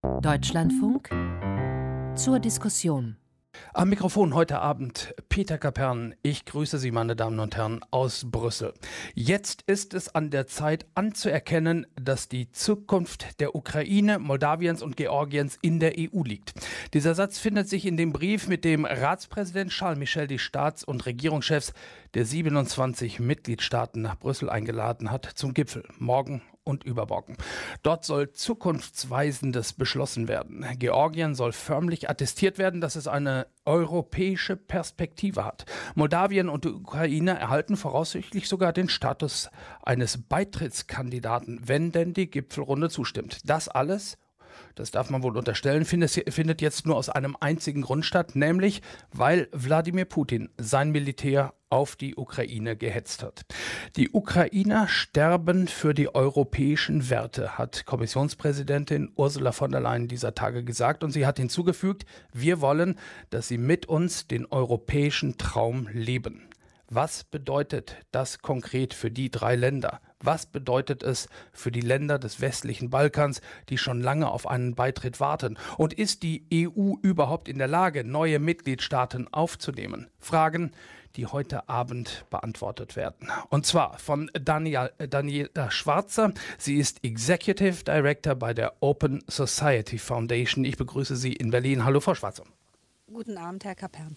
Deutschlandfunk zur Diskussion. Am Mikrofon heute Abend Peter Kapern. Ich grüße Sie, meine Damen und Herren, aus Brüssel. Jetzt ist es an der Zeit anzuerkennen, dass die Zukunft der Ukraine, Moldawiens und Georgiens in der EU liegt. Dieser Satz findet sich in dem Brief, mit dem Ratspräsident Charles Michel die Staats- und Regierungschefs der 27 Mitgliedstaaten nach Brüssel eingeladen hat zum Gipfel morgen und übermorgen. Dort soll Zukunftsweisendes beschlossen werden. Georgien soll förmlich attestiert werden, dass es eine europäische Perspektive hat. Moldawien und die Ukraine erhalten voraussichtlich sogar den Status eines Beitrittskandidaten, wenn denn die Gipfelrunde zustimmt. Das alles, das darf man wohl unterstellen, findet jetzt nur aus einem einzigen Grund statt, nämlich weil Wladimir Putin sein Militär auf die Ukraine gehetzt hat. Die Ukrainer sterben für die europäischen Werte, hat Kommissionspräsidentin Ursula von der Leyen dieser Tage gesagt. Und sie hat hinzugefügt, wir wollen, dass sie mit uns den europäischen Traum leben. Was bedeutet das konkret für die drei Länder? Was bedeutet es für die Länder des westlichen Balkans, die schon lange auf einen Beitritt warten? Und ist die EU überhaupt in der Lage, neue Mitgliedstaaten aufzunehmen? Fragen, die heute Abend beantwortet werden. Und zwar von Daniela Schwarzer. Sie ist Executive Director bei der Open Society Foundation. Ich begrüße Sie in Berlin. Hallo, Frau Schwarzer. Guten Abend, Herr Kapern.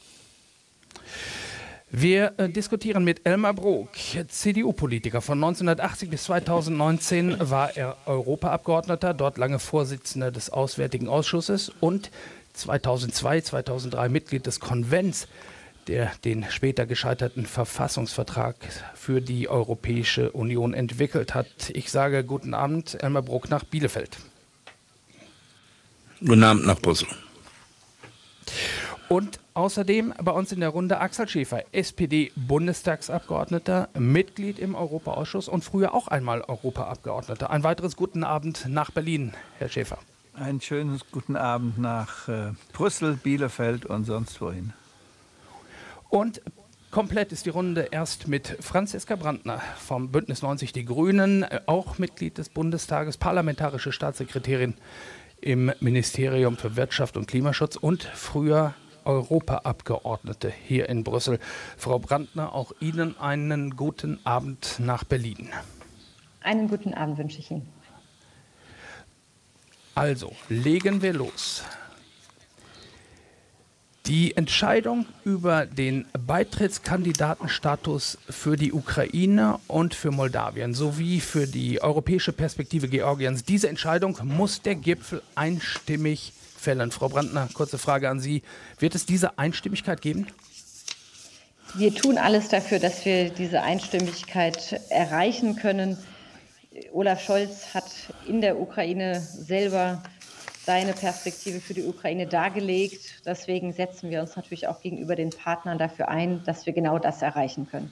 Wir diskutieren mit Elmar Brok, CDU-Politiker. Von 1980 bis 2019 war er Europaabgeordneter, dort lange Vorsitzender des Auswärtigen Ausschusses und 2002, 2003 Mitglied des Konvents, der den später gescheiterten Verfassungsvertrag für die Europäische Union entwickelt hat. Ich sage guten Abend, Elmar Brok nach Bielefeld. Guten Abend nach Brüssel. Und außerdem bei uns in der Runde Axel Schäfer, SPD-Bundestagsabgeordneter, Mitglied im Europaausschuss und früher auch einmal Europaabgeordneter. Ein weiteres guten Abend nach Berlin, Herr Schäfer. Einen schönen guten Abend nach Brüssel, Bielefeld und sonst wohin. Und komplett ist die Runde erst mit Franziska Brandner vom Bündnis 90 Die Grünen, auch Mitglied des Bundestages, parlamentarische Staatssekretärin im Ministerium für Wirtschaft und Klimaschutz und früher Europaabgeordnete hier in Brüssel. Frau Brandner, auch Ihnen einen guten Abend nach Berlin. Einen guten Abend wünsche ich Ihnen. Also, legen wir los. Die Entscheidung über den Beitrittskandidatenstatus für die Ukraine und für Moldawien sowie für die europäische Perspektive Georgiens, diese Entscheidung muss der Gipfel einstimmig fällen. Frau Brandner, kurze Frage an Sie. Wird es diese Einstimmigkeit geben? Wir tun alles dafür, dass wir diese Einstimmigkeit erreichen können. Olaf Scholz hat in der Ukraine selber seine Perspektive für die Ukraine dargelegt. Deswegen setzen wir uns natürlich auch gegenüber den Partnern dafür ein, dass wir genau das erreichen können.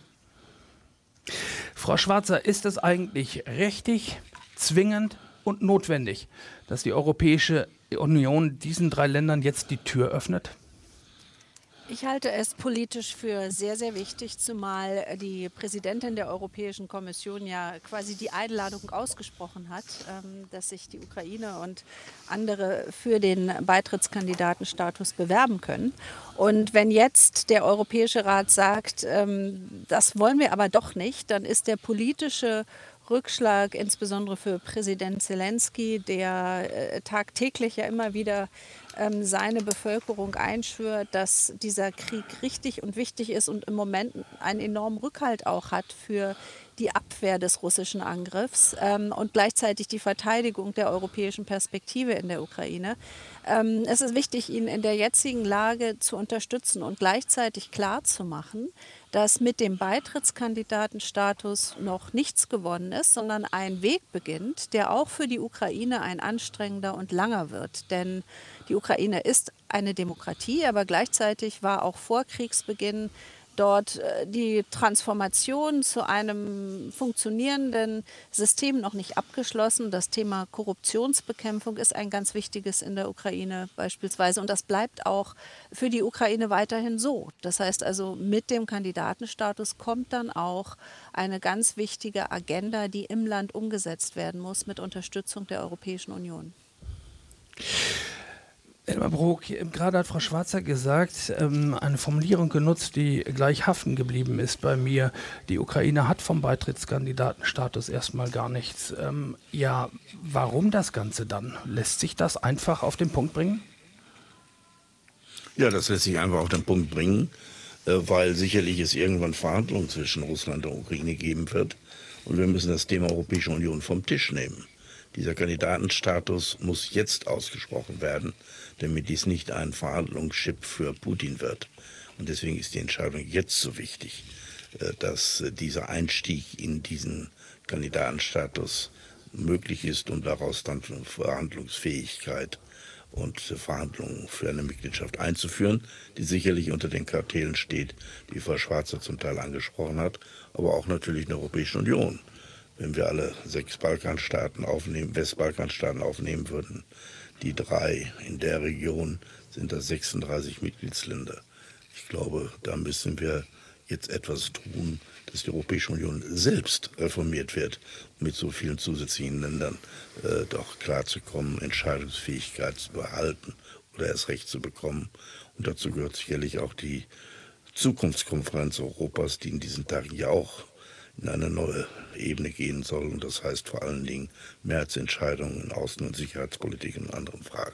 Frau Schwarzer, ist es eigentlich richtig, zwingend und notwendig, dass die Europäische Union diesen drei Ländern jetzt die Tür öffnet? Ich halte es politisch für sehr, sehr wichtig, zumal die Präsidentin der Europäischen Kommission ja quasi die Einladung ausgesprochen hat, dass sich die Ukraine und andere für den Beitrittskandidatenstatus bewerben können. Und wenn jetzt der Europäische Rat sagt, das wollen wir aber doch nicht, dann ist der politische Rückschlag, insbesondere für Präsident Zelensky, der tagtäglich ja immer wieder seine Bevölkerung einschwört, dass dieser Krieg richtig und wichtig ist und im Moment einen enormen Rückhalt auch hat für die Abwehr des russischen Angriffs und gleichzeitig die Verteidigung der europäischen Perspektive in der Ukraine. Es ist wichtig, ihn in der jetzigen Lage zu unterstützen und gleichzeitig klarzumachen, dass mit dem Beitrittskandidatenstatus noch nichts gewonnen ist, sondern ein Weg beginnt, der auch für die Ukraine ein anstrengender und langer wird. Denn die Ukraine ist eine Demokratie, aber gleichzeitig war auch vor Kriegsbeginn dort die Transformation zu einem funktionierenden System noch nicht abgeschlossen. Das Thema Korruptionsbekämpfung ist ein ganz wichtiges in der Ukraine beispielsweise. Und das bleibt auch für die Ukraine weiterhin so. Das heißt also, mit dem Kandidatenstatus kommt dann auch eine ganz wichtige Agenda, die im Land umgesetzt werden muss, mit Unterstützung der Europäischen Union. Elmar Brok, gerade hat Frau Schwarzer gesagt, eine Formulierung genutzt, die gleich haften geblieben ist bei mir. Die Ukraine hat vom Beitrittskandidatenstatus erstmal gar nichts. Ja, warum das Ganze dann? Lässt sich das einfach auf den Punkt bringen? Ja, das lässt sich einfach auf den Punkt bringen, weil sicherlich es irgendwann Verhandlungen zwischen Russland und der Ukraine geben wird. Und wir müssen das Thema Europäische Union vom Tisch nehmen. Dieser Kandidatenstatus muss jetzt ausgesprochen werden, damit dies nicht ein Verhandlungschip für Putin wird. Und deswegen ist die Entscheidung jetzt so wichtig, dass dieser Einstieg in diesen Kandidatenstatus möglich ist und daraus dann Verhandlungsfähigkeit und Verhandlungen für eine Mitgliedschaft einzuführen, die sicherlich unter den Kartellen steht, die Frau Schwarzer zum Teil angesprochen hat, aber auch natürlich in der Europäischen Union. Wenn wir alle 6 Balkanstaaten aufnehmen, Westbalkanstaaten aufnehmen würden, die 3 in der Region, sind das 36 Mitgliedsländer. Ich glaube, da müssen wir jetzt etwas tun, dass die Europäische Union selbst reformiert wird, um mit so vielen zusätzlichen Ländern doch klarzukommen, Entscheidungsfähigkeit zu behalten oder erst recht zu bekommen. Und dazu gehört sicherlich auch die Zukunftskonferenz Europas, die in diesen Tagen ja auch in eine neue Ebene gehen soll. Und das heißt vor allen Dingen Mehrheitsentscheidungen in Außen- und Sicherheitspolitik und anderen Fragen.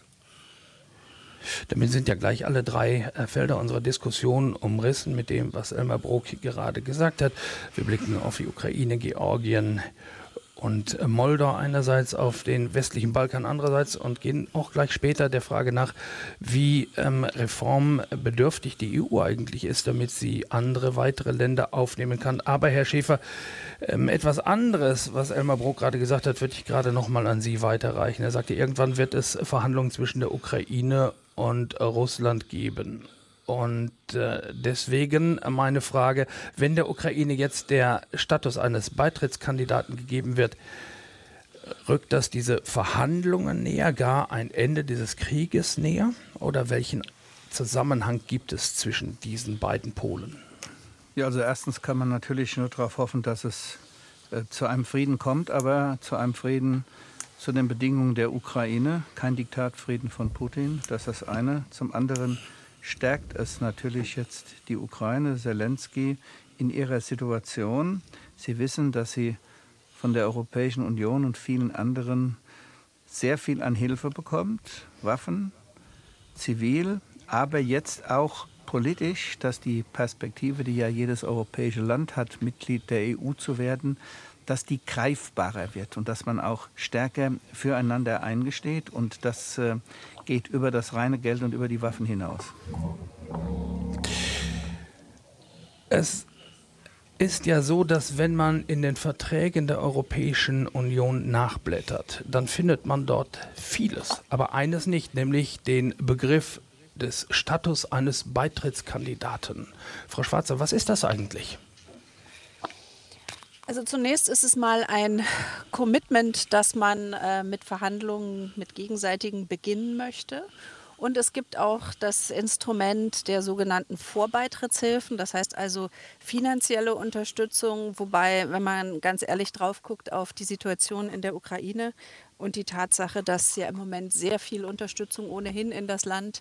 Damit sind ja gleich alle 3 Felder unserer Diskussion umrissen mit dem, was Elmar Brok gerade gesagt hat. Wir blicken auf die Ukraine, Georgien und Moldau einerseits, auf den westlichen Balkan andererseits und gehen auch gleich später der Frage nach, wie reformbedürftig die EU eigentlich ist, damit sie andere weitere Länder aufnehmen kann. Aber Herr Schäfer, etwas anderes, was Elmar Brok gerade gesagt hat, würde ich gerade noch mal an Sie weiterreichen. Er sagte, irgendwann wird es Verhandlungen zwischen der Ukraine und Russland geben. Und deswegen meine Frage, wenn der Ukraine jetzt der Status eines Beitrittskandidaten gegeben wird, rückt das diese Verhandlungen näher, gar ein Ende dieses Krieges näher? Oder welchen Zusammenhang gibt es zwischen diesen beiden Polen? Ja, also erstens kann man natürlich nur darauf hoffen, dass es zu einem Frieden kommt, aber zu einem Frieden zu den Bedingungen der Ukraine, kein Diktatfrieden von Putin, das ist das eine. Zum anderen stärkt es natürlich jetzt die Ukraine, Zelensky, in ihrer Situation. Sie wissen, dass sie von der Europäischen Union und vielen anderen sehr viel an Hilfe bekommt, Waffen, zivil, aber jetzt auch politisch, dass die Perspektive, die ja jedes europäische Land hat, Mitglied der EU zu werden, dass die greifbarer wird und dass man auch stärker füreinander eingesteht. Und das geht über das reine Geld und über die Waffen hinaus. Es ist ja so, dass wenn man in den Verträgen der Europäischen Union nachblättert, dann findet man dort vieles, aber eines nicht, nämlich den Begriff des Status eines Beitrittskandidaten. Frau Schwarzer, was ist das eigentlich? Also zunächst ist es mal ein Commitment, dass man mit Verhandlungen mit gegenseitigen beginnen möchte. Und es gibt auch das Instrument der sogenannten Vorbeitrittshilfen, das heißt also finanzielle Unterstützung, wobei, wenn man ganz ehrlich drauf guckt auf die Situation in der Ukraine und die Tatsache, dass ja im Moment sehr viel Unterstützung ohnehin in das Land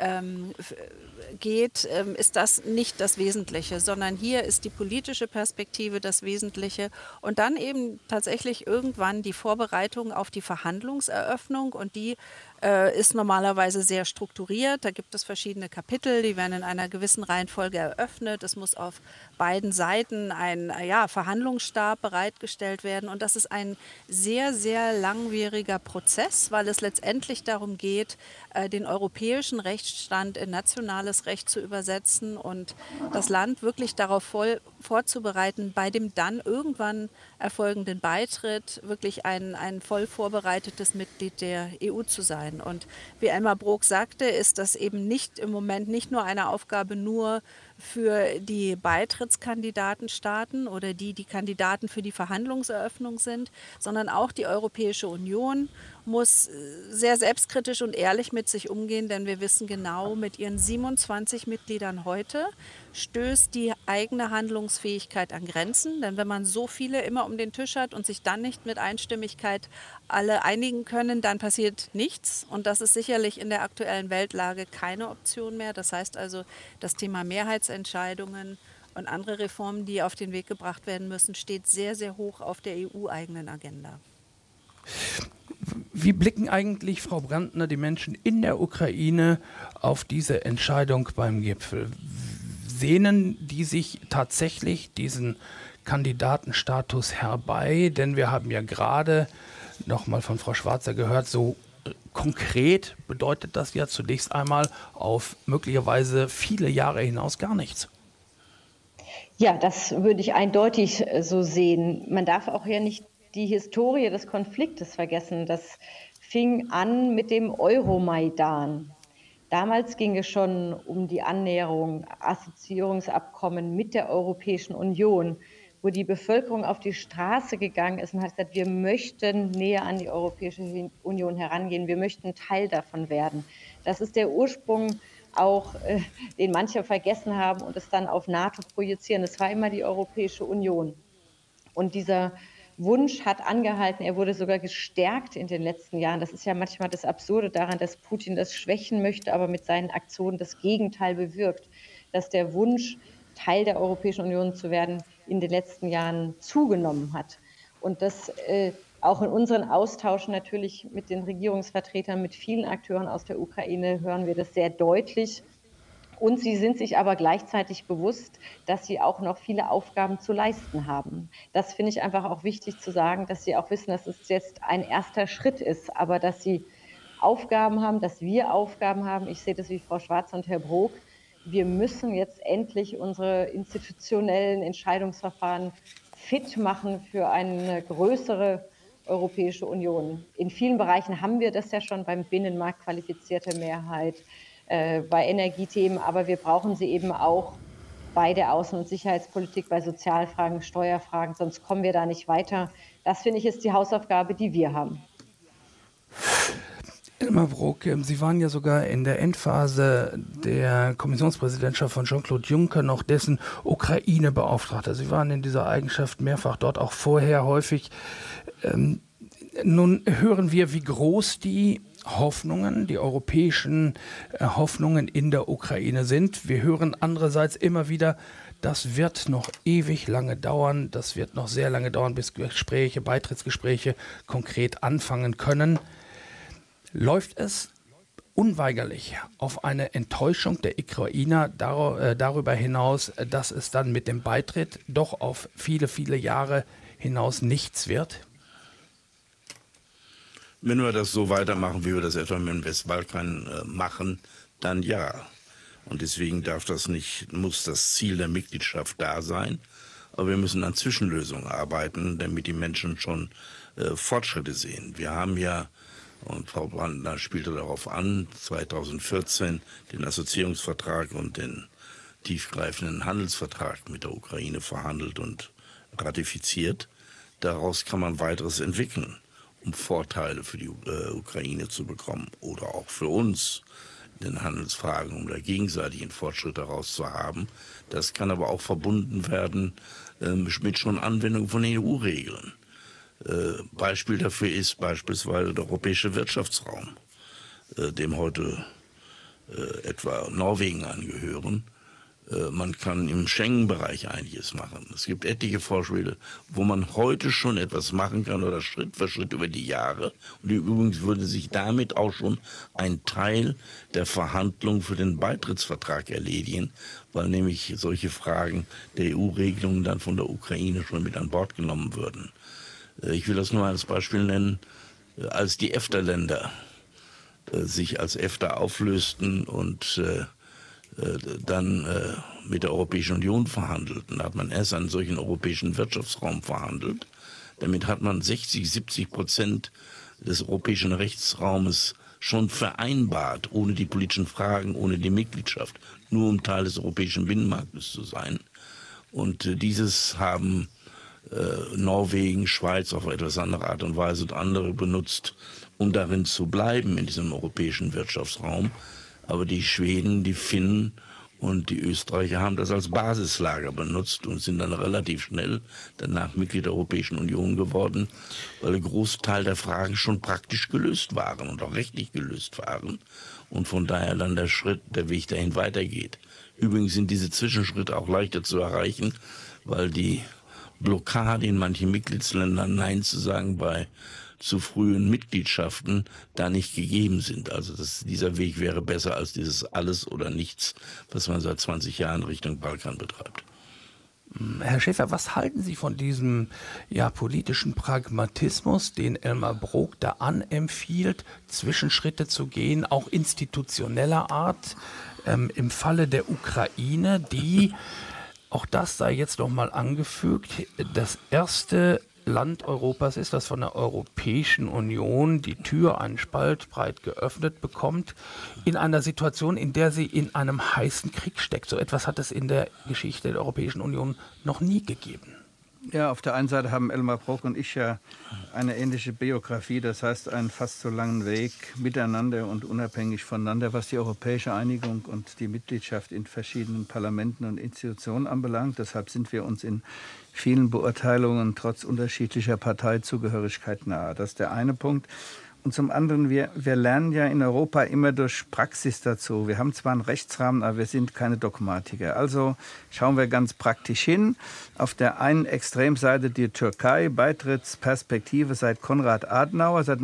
geht, ist das nicht das Wesentliche, sondern hier ist die politische Perspektive das Wesentliche und dann eben tatsächlich irgendwann die Vorbereitung auf die Verhandlungseröffnung und die ist normalerweise sehr strukturiert. Da gibt es verschiedene Kapitel, die werden in einer gewissen Reihenfolge eröffnet. Es muss auf beiden Seiten ein Verhandlungsstab bereitgestellt werden und das ist ein sehr, sehr langwieriger Prozess, weil es letztendlich darum geht, den europäischen Rechtsstand in nationales Recht zu übersetzen und das Land wirklich darauf vorzubereiten, bei dem dann irgendwann erfolgenden Beitritt wirklich ein voll vorbereitetes Mitglied der EU zu sein. Und wie Elmar Brok sagte, ist das eben nicht im Moment nicht nur eine Aufgabe nur für die Beitrittskandidatenstaaten oder die Kandidaten für die Verhandlungseröffnung sind, sondern auch die Europäische Union muss sehr selbstkritisch und ehrlich mit sich umgehen, denn wir wissen genau, mit ihren 27 Mitgliedern heute stößt die eigene Handlungsfähigkeit an Grenzen. Denn wenn man so viele immer um den Tisch hat und sich dann nicht mit Einstimmigkeit alle einigen können, dann passiert nichts. Und das ist sicherlich in der aktuellen Weltlage keine Option mehr. Das heißt also, das Thema Mehrheitsentscheidungen und andere Reformen, die auf den Weg gebracht werden müssen, steht sehr, sehr hoch auf der EU-eigenen Agenda. Wie blicken eigentlich, Frau Brandner, die Menschen in der Ukraine auf diese Entscheidung beim Gipfel? Sehnen die sich tatsächlich diesen Kandidatenstatus herbei? Denn wir haben ja gerade nochmal von Frau Schwarzer gehört, so konkret bedeutet das ja zunächst einmal auf möglicherweise viele Jahre hinaus gar nichts. Ja, das würde ich eindeutig so sehen. Man darf auch ja nicht die Historie des Konfliktes vergessen. Das fing an mit dem Euromaidan. Damals ging es schon um die Annäherung, Assoziierungsabkommen mit der Europäischen Union, wo die Bevölkerung auf die Straße gegangen ist und hat gesagt, wir möchten näher an die Europäische Union herangehen, wir möchten Teil davon werden. Das ist der Ursprung auch, den manche vergessen haben und es dann auf NATO projizieren. Es war immer die Europäische Union. Und dieser Wunsch hat angehalten, er wurde sogar gestärkt in den letzten Jahren. Das ist ja manchmal das Absurde daran, dass Putin das schwächen möchte, aber mit seinen Aktionen das Gegenteil bewirkt, dass der Wunsch, Teil der Europäischen Union zu werden, in den letzten Jahren zugenommen hat. Und das auch in unseren Austauschen natürlich mit den Regierungsvertretern, mit vielen Akteuren aus der Ukraine hören wir das sehr deutlich. Und sie sind sich aber gleichzeitig bewusst, dass sie auch noch viele Aufgaben zu leisten haben. Das finde ich einfach auch wichtig zu sagen, dass sie auch wissen, dass es jetzt ein erster Schritt ist, aber dass sie Aufgaben haben, dass wir Aufgaben haben. Ich sehe das wie Frau Schwarz und Herr Brok. Wir müssen jetzt endlich unsere institutionellen Entscheidungsverfahren fit machen für eine größere Europäische Union. In vielen Bereichen haben wir das ja schon beim Binnenmarkt, qualifizierte Mehrheit, bei Energiethemen, aber wir brauchen sie eben auch bei der Außen- und Sicherheitspolitik, bei Sozialfragen, Steuerfragen, sonst kommen wir da nicht weiter. Das, finde ich, ist die Hausaufgabe, die wir haben. Elmar Brok, Sie waren ja sogar in der Endphase der Kommissionspräsidentschaft von Jean-Claude Juncker noch dessen Ukraine-Beauftragter. Sie waren in dieser Eigenschaft mehrfach dort, auch vorher häufig. Nun hören wir, wie groß die Hoffnungen, die europäischen Hoffnungen in der Ukraine sind. Wir hören andererseits immer wieder, das wird noch ewig lange dauern, das wird noch sehr lange dauern, bis Gespräche, Beitrittsgespräche konkret anfangen können. Läuft es unweigerlich auf eine Enttäuschung der Ukrainer darüber hinaus, dass es dann mit dem Beitritt doch auf viele, viele Jahre hinaus nichts wird? Wenn wir das so weitermachen, wie wir das etwa mit dem Westbalkan machen, dann ja. Und deswegen muss das Ziel der Mitgliedschaft da sein. Aber wir müssen an Zwischenlösungen arbeiten, damit die Menschen schon Fortschritte sehen. Wir haben ja, und Frau Brandner spielte darauf an, 2014 den Assoziierungsvertrag und den tiefgreifenden Handelsvertrag mit der Ukraine verhandelt und ratifiziert. Daraus kann man weiteres entwickeln, um Vorteile für die Ukraine zu bekommen oder auch für uns in den Handelsfragen, um da gegenseitigen Fortschritt daraus zu haben. Das kann aber auch verbunden werden mit schon Anwendung von EU-Regeln. Beispiel dafür ist beispielsweise der europäische Wirtschaftsraum, dem heute etwa Norwegen angehören. Man kann im Schengen-Bereich einiges machen. Es gibt etliche Vorschläge, wo man heute schon etwas machen kann oder Schritt für Schritt über die Jahre. Und übrigens würde sich damit auch schon ein Teil der Verhandlungen für den Beitrittsvertrag erledigen, weil nämlich solche Fragen der EU-Regelungen dann von der Ukraine schon mit an Bord genommen würden. Ich will das nur als Beispiel nennen, als die EFTA-Länder sich als EFTA auflösten und dann mit der Europäischen Union verhandelten, hat man erst einen solchen europäischen Wirtschaftsraum verhandelt. Damit hat man 60-70% des europäischen Rechtsraumes schon vereinbart, ohne die politischen Fragen, ohne die Mitgliedschaft, nur um Teil des europäischen Binnenmarktes zu sein. Und dieses haben Norwegen, Schweiz auf etwas andere Art und Weise und andere benutzt, um darin zu bleiben in diesem europäischen Wirtschaftsraum. Aber die Schweden, die Finnen Und die Österreicher haben das als Basislager benutzt und sind dann relativ schnell danach Mitglied der Europäischen Union geworden, weil ein Großteil der Fragen schon praktisch gelöst waren und auch rechtlich gelöst waren. Und von daher dann der Weg dahin weitergeht. Übrigens sind diese Zwischenschritte auch leichter zu erreichen, weil die Blockade in manchen Mitgliedsländern Nein zu sagen bei zu frühen Mitgliedschaften da nicht gegeben sind. Also dieser Weg wäre besser als dieses Alles oder Nichts, was man seit 20 Jahren Richtung Balkan betreibt. Herr Schäfer, was halten Sie von diesem politischen Pragmatismus, den Elmar Brok da anempfiehlt, Zwischenschritte zu gehen, auch institutioneller Art, im Falle der Ukraine, die, auch das sei jetzt noch mal angefügt, das erste Land Europas ist, das von der Europäischen Union die Tür einen Spalt breit geöffnet bekommt, in einer Situation, in der sie in einem heißen Krieg steckt. So etwas hat es in der Geschichte der Europäischen Union noch nie gegeben. Ja, auf der einen Seite haben Elmar Brok und ich ja eine ähnliche Biografie, das heißt einen fast so langen Weg miteinander und unabhängig voneinander, was die europäische Einigung und die Mitgliedschaft in verschiedenen Parlamenten und Institutionen anbelangt. Deshalb sind wir uns in vielen Beurteilungen trotz unterschiedlicher Parteizugehörigkeit nahe. Das ist der eine Punkt. Und zum anderen, wir lernen ja in Europa immer durch Praxis dazu. Wir haben zwar einen Rechtsrahmen, aber wir sind keine Dogmatiker. Also schauen wir ganz praktisch hin. Auf der einen Extremseite die Türkei, Beitrittsperspektive seit Konrad Adenauer, seit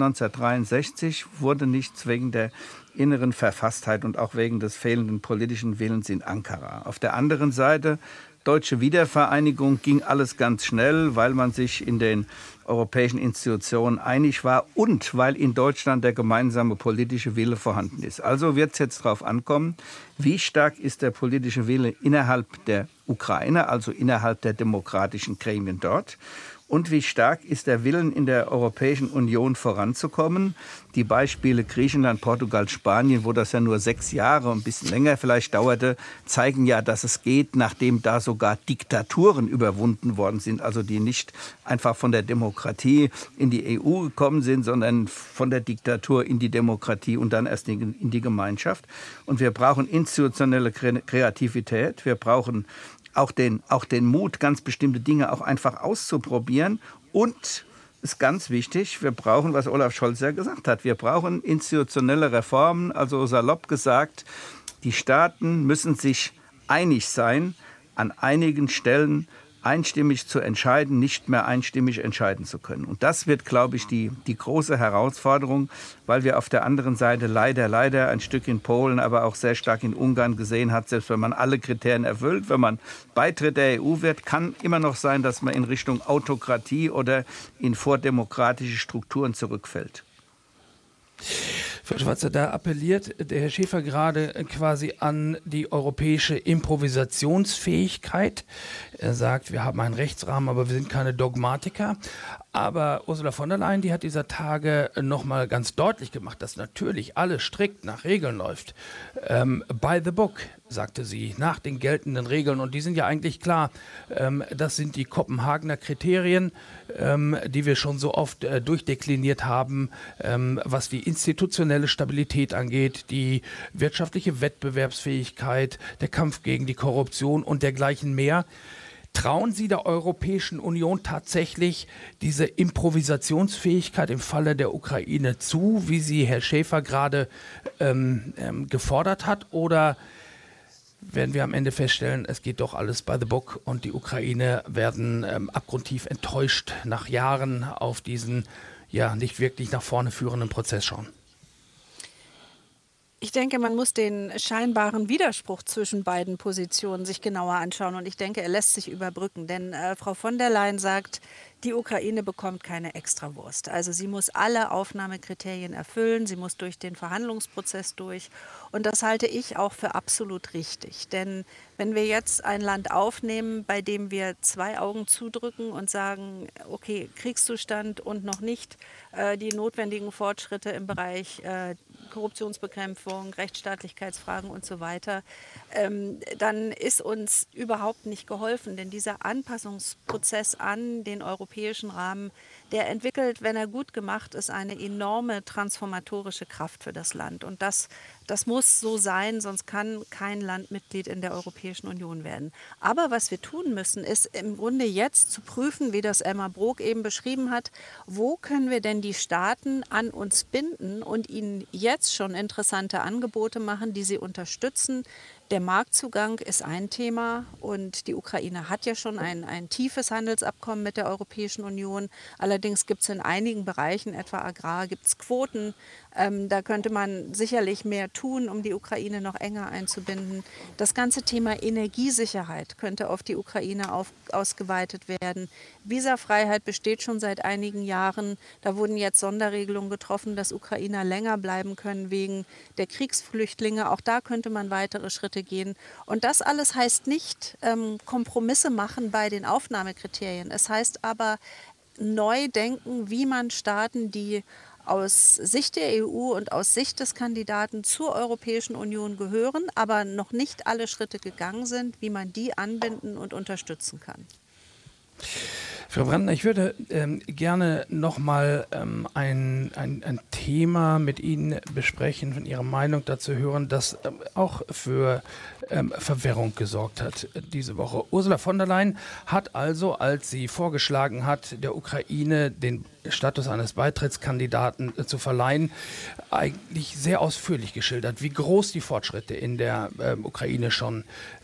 1963, wurde nichts wegen der inneren Verfasstheit und auch wegen des fehlenden politischen Willens in Ankara. Auf der anderen Seite deutsche Wiedervereinigung, ging alles ganz schnell, weil man sich in den europäischen Institutionen einig war und weil in Deutschland der gemeinsame politische Wille vorhanden ist. Also wird es jetzt darauf ankommen, wie stark ist der politische Wille innerhalb der Ukraine, also innerhalb der demokratischen Gremien dort. Und wie stark ist der Willen in der Europäischen Union voranzukommen? Die Beispiele Griechenland, Portugal, Spanien, wo das ja nur 6 Jahre, ein bisschen länger vielleicht dauerte, zeigen ja, dass es geht, nachdem da sogar Diktaturen überwunden worden sind, also die nicht einfach von der Demokratie in die EU gekommen sind, sondern von der Diktatur in die Demokratie und dann erst in die Gemeinschaft. Und wir brauchen institutionelle Kreativität, wir brauchen auch den Mut, ganz bestimmte Dinge auch einfach auszuprobieren. Und ist ganz wichtig, wir brauchen, was Olaf Scholz ja gesagt hat, wir brauchen institutionelle Reformen, also salopp gesagt, die Staaten müssen sich einig sein, an einigen Stellen einstimmig zu entscheiden, nicht mehr einstimmig entscheiden zu können. Und das wird, glaube ich, die große Herausforderung, weil wir auf der anderen Seite leider ein Stück in Polen, aber auch sehr stark in Ungarn gesehen hat, selbst wenn man alle Kriterien erfüllt, wenn man Beitritt der EU wird, kann immer noch sein, dass man in Richtung Autokratie oder in vordemokratische Strukturen zurückfällt. Frau Schwarzer, da appelliert der Herr Schäfer gerade quasi an die europäische Improvisationsfähigkeit. Er sagt, wir haben einen Rechtsrahmen, aber wir sind keine Dogmatiker. Aber Ursula von der Leyen, die hat dieser Tage nochmal ganz deutlich gemacht, dass natürlich alles strikt nach Regeln läuft. By the book, sagte sie, nach den geltenden Regeln. Und die sind ja eigentlich klar. Das sind die Kopenhagener Kriterien, die wir schon so oft durchdekliniert haben, was die institutionelle Stabilität angeht, die wirtschaftliche Wettbewerbsfähigkeit, der Kampf gegen die Korruption und dergleichen mehr. Trauen Sie der Europäischen Union tatsächlich diese Improvisationsfähigkeit im Falle der Ukraine zu, wie sie Herr Schäfer gerade gefordert hat? Oder werden wir am Ende feststellen, es geht doch alles by the book und die Ukraine werden abgrundtief enttäuscht nach Jahren auf diesen nicht wirklich nach vorne führenden Prozess schauen? Ich denke, man muss den scheinbaren Widerspruch zwischen beiden Positionen sich genauer anschauen. Und ich denke, er lässt sich überbrücken. Denn Frau von der Leyen sagt, die Ukraine bekommt keine Extrawurst. Also sie muss alle Aufnahmekriterien erfüllen. Sie muss durch den Verhandlungsprozess durch. Und das halte ich auch für absolut richtig. Denn wenn wir jetzt ein Land aufnehmen, bei dem wir 2 Augen zudrücken und sagen, okay, Kriegszustand und noch nicht die notwendigen Fortschritte im Bereich Korruptionsbekämpfung, Rechtsstaatlichkeitsfragen und so weiter, dann ist uns überhaupt nicht geholfen. Denn dieser Anpassungsprozess an den europäischen Rahmen, der entwickelt, wenn er gut gemacht ist, eine enorme transformatorische Kraft für das Land. Und das muss so sein, sonst kann kein Land Mitglied in der Europäischen Union werden. Aber was wir tun müssen, ist im Grunde jetzt zu prüfen, wie das Elmar Brok eben beschrieben hat, wo können wir denn die Staaten an uns binden und ihnen jetzt schon interessante Angebote machen, die sie unterstützen. Der Marktzugang ist ein Thema und die Ukraine hat ja schon ein tiefes Handelsabkommen mit der Europäischen Union. Allerdings gibt es in einigen Bereichen, etwa Agrar, gibt es Quoten. Da könnte man sicherlich mehr tun, um die Ukraine noch enger einzubinden. Das ganze Thema Energiesicherheit könnte auf die Ukraine ausgeweitet werden. Visafreiheit besteht schon seit einigen Jahren. Da wurden jetzt Sonderregelungen getroffen, dass Ukrainer länger bleiben können wegen der Kriegsflüchtlinge. Auch da könnte man weitere Schritte gehen. Und das alles heißt nicht Kompromisse machen bei den Aufnahmekriterien. Es heißt aber neu denken, wie man Staaten, die aus Sicht der EU und aus Sicht des Kandidaten zur Europäischen Union gehören, aber noch nicht alle Schritte gegangen sind, wie man die anbinden und unterstützen kann. Frau Brandner, ich würde gerne nochmal ein Thema mit Ihnen besprechen, von Ihrer Meinung dazu hören, das auch für Verwirrung gesorgt hat diese Woche. Ursula von der Leyen hat also, als sie vorgeschlagen hat, der Ukraine den Status eines Beitrittskandidaten zu verleihen, eigentlich sehr ausführlich geschildert, wie groß die Fortschritte in der Ukraine schon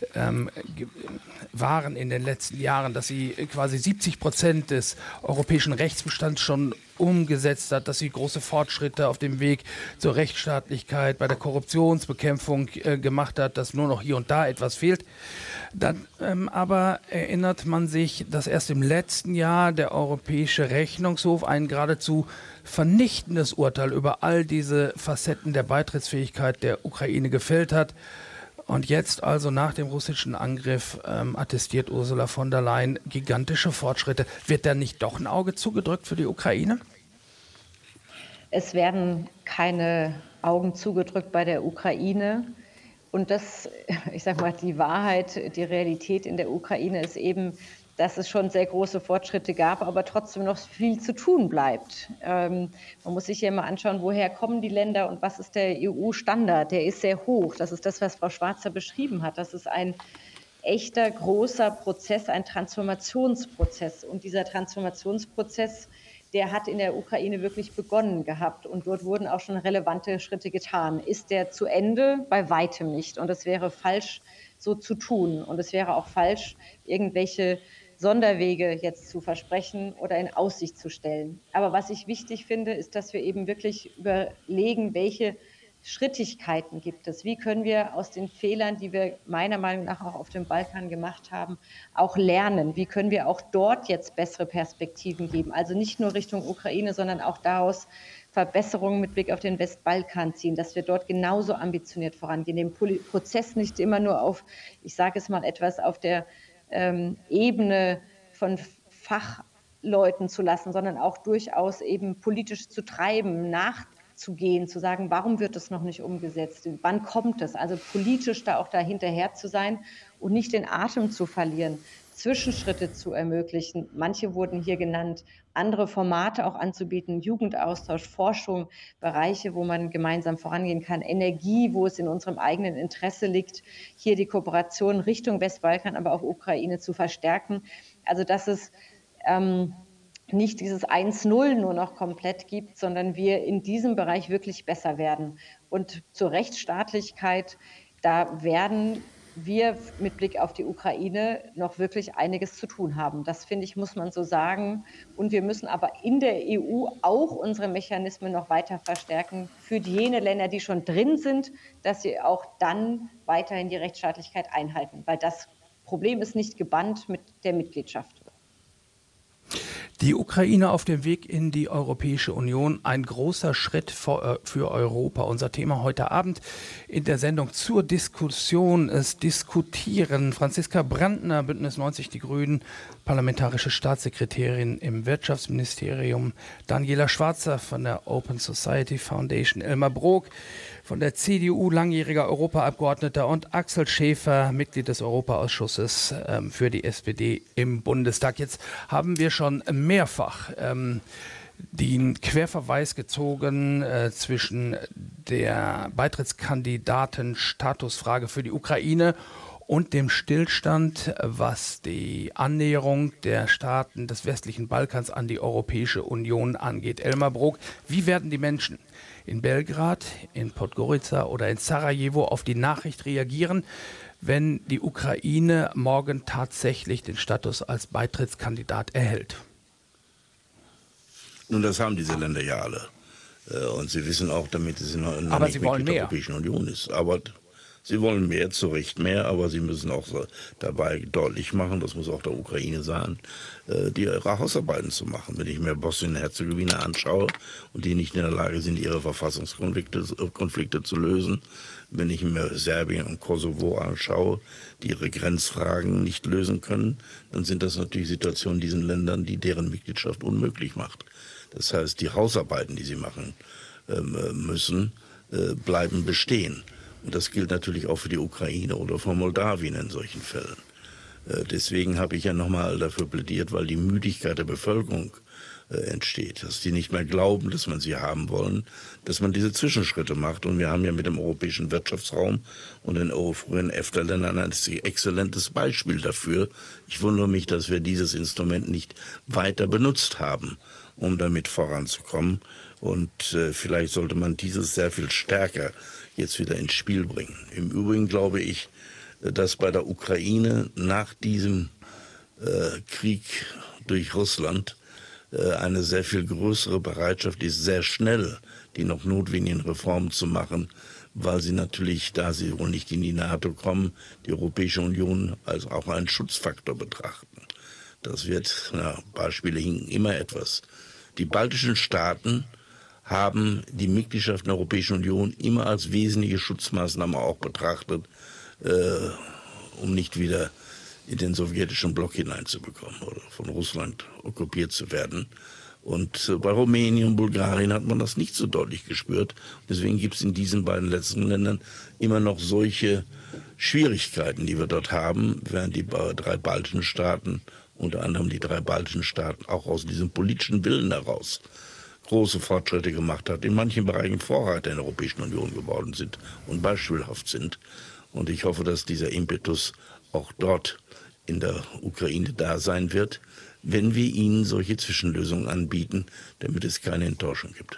waren in den letzten Jahren, dass sie quasi 70% des europäischen Rechtsbestands schon umgesetzt hat, dass sie große Fortschritte auf dem Weg zur Rechtsstaatlichkeit, bei der Korruptionsbekämpfung gemacht hat, dass nur noch hier und da etwas fehlt. Dann aber erinnert man sich, dass erst im letzten Jahr der Europäische Rechnungshof ein geradezu vernichtendes Urteil über all diese Facetten der Beitrittsfähigkeit der Ukraine gefällt hat. Und jetzt also nach dem russischen Angriff attestiert Ursula von der Leyen gigantische Fortschritte. Wird da nicht doch ein Auge zugedrückt für die Ukraine? Es werden keine Augen zugedrückt bei der Ukraine. Und das, ich sage mal, die Wahrheit, die Realität in der Ukraine ist eben, dass es schon sehr große Fortschritte gab, aber trotzdem noch viel zu tun bleibt. Man muss sich ja immer anschauen, woher kommen die Länder und was ist der EU-Standard. Der ist sehr hoch. Das ist das, was Frau Schwarzer beschrieben hat. Das ist ein echter, großer Prozess, ein Transformationsprozess. Und dieser Transformationsprozess, der hat in der Ukraine wirklich begonnen gehabt. Und dort wurden auch schon relevante Schritte getan. Ist der zu Ende? Bei weitem nicht. Und es wäre falsch, so zu tun. Und es wäre auch falsch, irgendwelche Sonderwege jetzt zu versprechen oder in Aussicht zu stellen. Aber was ich wichtig finde, ist, dass wir eben wirklich überlegen, welche Schrittigkeiten gibt es. Wie können wir aus den Fehlern, die wir meiner Meinung nach auch auf dem Balkan gemacht haben, auch lernen? Wie können wir auch dort jetzt bessere Perspektiven geben? Also nicht nur Richtung Ukraine, sondern auch daraus Verbesserungen mit Blick auf den Westbalkan ziehen, dass wir dort genauso ambitioniert vorangehen, den Prozess nicht immer nur auf, ich sage es mal etwas, auf der Ebene von Fachleuten zu lassen, sondern auch durchaus eben politisch zu treiben, nachzugehen, zu sagen, warum wird das noch nicht umgesetzt, wann kommt es? Also politisch da auch dahinterher zu sein und nicht den Atem zu verlieren, Zwischenschritte zu ermöglichen. Manche wurden hier genannt, andere Formate auch anzubieten, Jugendaustausch, Forschung, Bereiche, wo man gemeinsam vorangehen kann, Energie, wo es in unserem eigenen Interesse liegt, hier die Kooperation Richtung Westbalkan, aber auch Ukraine zu verstärken. Also dass es nicht dieses 1-0 nur noch komplett gibt, sondern wir in diesem Bereich wirklich besser werden. Und zur Rechtsstaatlichkeit, da werden wir mit Blick auf die Ukraine noch wirklich einiges zu tun haben. Das, finde ich, muss man so sagen. Und wir müssen aber in der EU auch unsere Mechanismen noch weiter verstärken für jene Länder, die schon drin sind, dass sie auch dann weiterhin die Rechtsstaatlichkeit einhalten. Weil das Problem ist nicht gebannt mit der Mitgliedschaft. Die Ukraine auf dem Weg in die Europäische Union, ein großer Schritt für Europa. Unser Thema heute Abend in der Sendung zur Diskussion ist Diskutieren. Franziska Brandner, Bündnis 90 Die Grünen, parlamentarische Staatssekretärin im Wirtschaftsministerium, Daniela Schwarzer von der Open Society Foundation, Elmar Brok von der CDU, langjähriger Europaabgeordneter, und Axel Schäfer, Mitglied des Europaausschusses für die SPD im Bundestag. Jetzt haben wir schon mehrfach den Querverweis gezogen zwischen der Beitrittskandidatenstatusfrage für die Ukraine und dem Stillstand, was die Annäherung der Staaten des westlichen Balkans an die Europäische Union angeht. Elmar Brok, wie werden die Menschen in Belgrad, in Podgorica oder in Sarajevo auf die Nachricht reagieren, wenn die Ukraine morgen tatsächlich den Status als Beitrittskandidat erhält? Nun, das haben diese Länder ja alle. Und sie wissen auch, damit sie noch nicht Mitglied der Europäischen Union ist. Aber sie wollen mehr, zu Recht mehr, aber sie müssen auch dabei deutlich machen, das muss auch der Ukraine sein, ihre Hausarbeiten zu machen. Wenn ich mir Bosnien-Herzegowina anschaue und die nicht in der Lage sind, ihre Verfassungskonflikte zu lösen, wenn ich mir Serbien und Kosovo anschaue, die ihre Grenzfragen nicht lösen können, dann sind das natürlich Situationen in diesen Ländern, die deren Mitgliedschaft unmöglich macht. Das heißt, die Hausarbeiten, die sie machen müssen, bleiben bestehen. Und das gilt natürlich auch für die Ukraine oder für Moldawien in solchen Fällen. Deswegen habe ich ja nochmal dafür plädiert, weil die Müdigkeit der Bevölkerung entsteht, dass die nicht mehr glauben, dass man sie haben wollen, dass man diese Zwischenschritte macht. Und wir haben ja mit dem europäischen Wirtschaftsraum und den früheren EFTA-Ländern ein exzellentes Beispiel dafür. Ich wundere mich, dass wir dieses Instrument nicht weiter benutzt haben, um damit voranzukommen. Und vielleicht sollte man dieses sehr viel stärker jetzt wieder ins Spiel bringen. Im Übrigen glaube ich, dass bei der Ukraine nach diesem Krieg durch Russland eine sehr viel größere Bereitschaft ist, sehr schnell die noch notwendigen Reformen zu machen, weil sie natürlich, da sie wohl nicht in die NATO kommen, die Europäische Union als auch einen Schutzfaktor betrachten. Das wird, Beispiele hinken immer etwas. Die baltischen Staaten haben die Mitgliedschaft in der Europäischen Union immer als wesentliche Schutzmaßnahme auch betrachtet, um nicht wieder in den sowjetischen Block hineinzubekommen oder von Russland okkupiert zu werden. Und bei Rumänien und Bulgarien hat man das nicht so deutlich gespürt. Deswegen gibt es in diesen beiden letzten Ländern immer noch solche Schwierigkeiten, die wir dort haben, während die drei baltischen Staaten, unter anderem die drei baltischen Staaten, auch aus diesem politischen Willen heraus große Fortschritte gemacht hat, in manchen Bereichen Vorreiter in der Europäischen Union geworden sind und beispielhaft sind. Und ich hoffe, dass dieser Impetus auch dort in der Ukraine da sein wird, wenn wir ihnen solche Zwischenlösungen anbieten, damit es keine Enttäuschung gibt.